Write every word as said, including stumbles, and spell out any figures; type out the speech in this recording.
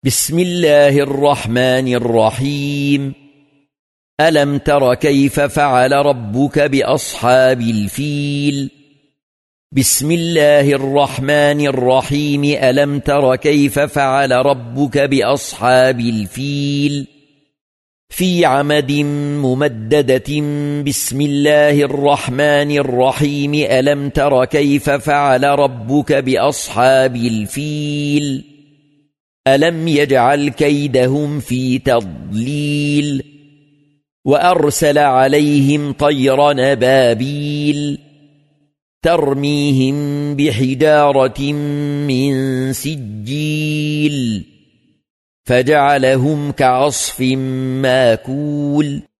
بسم الله الرحمن الرحيم. ألم تر كيف فعل ربك بأصحاب الفيل؟ بسم الله الرحمن الرحيم. ألم تر كيف فعل ربك بأصحاب الفيل؟ في عمد ممددة. بسم الله الرحمن الرحيم. ألم تر كيف فعل ربك بأصحاب الفيل؟ ألم يجعل كيدهم في تضليل وأرسل عليهم طيرا أبابيل ترميهم بحجارة من سجيل فجعلهم كعصف ماكول.